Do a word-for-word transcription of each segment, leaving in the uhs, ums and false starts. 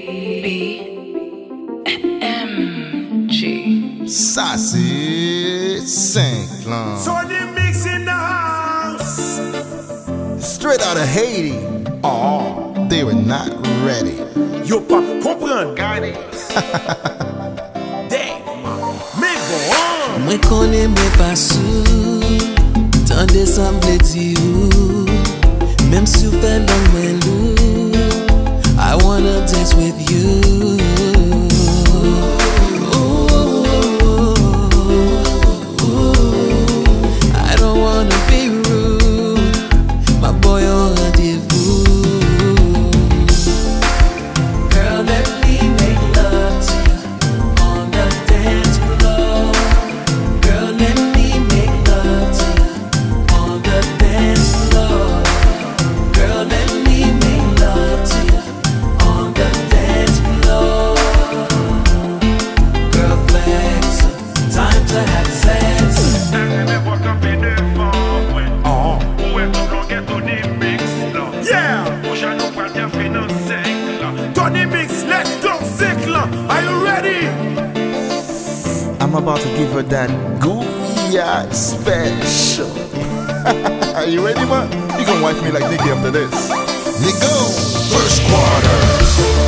M G. Sassy Saint-Claude. Tony Mix in the house. Straight out of Haiti. Oh, they were not ready. Yo pas comprendre. Damn. Mais bon. Mwen konen mwen pa sou, tan desemble di ou, mem si ou fè long mwen lou, I wanna dance with you. I don't wanna be rude, my boy on rendezvous. Girl, let me make love to you on the dance floor. Girl, let me make love to you on the dance floor. Girl, let me make love to you on the dance floor. Girl, flex, time to have sex. Yeah. Tony Mix, let's go, Sickler. Are you ready? I'm about to give her that Gooyah special. Are you ready, man? You gonna wife me like Nicky after this. Nico, first quarter.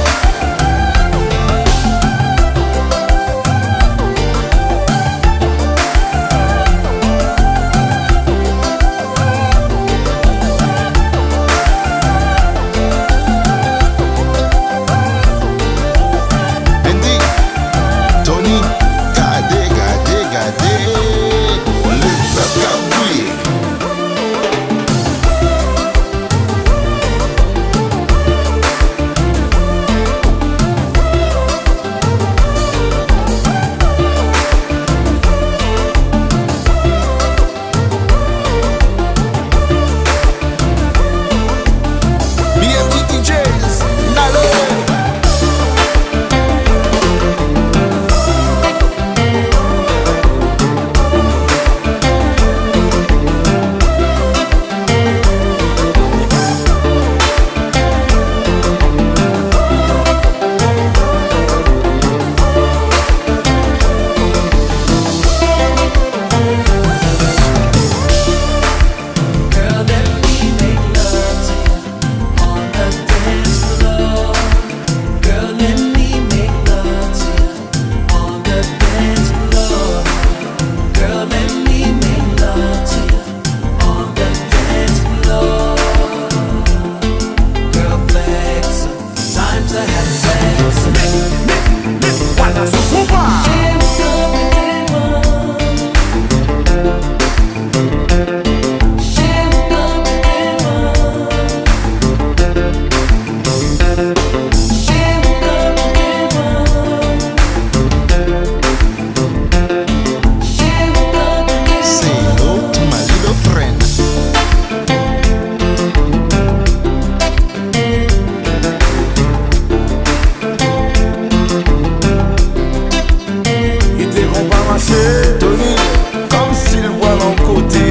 Tony, comme s'il voit l'en côté.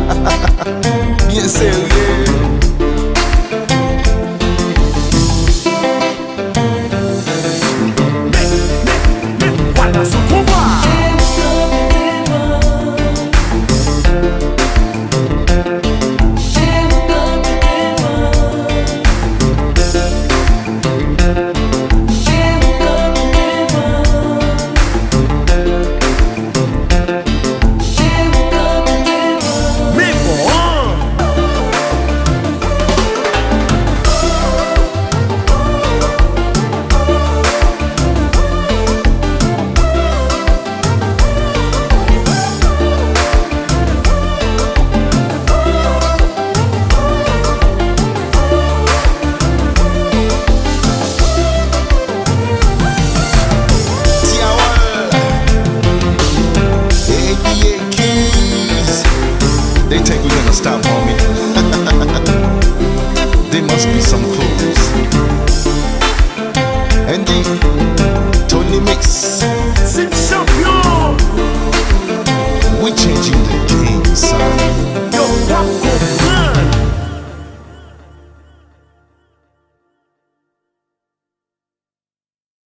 Bien sérieux. Mais, mais, mais, voilà son pouvoir. They think we're gonna stop, homie. There must be some clues. And the Tony Mix, C'est le champion. we changing the game, son.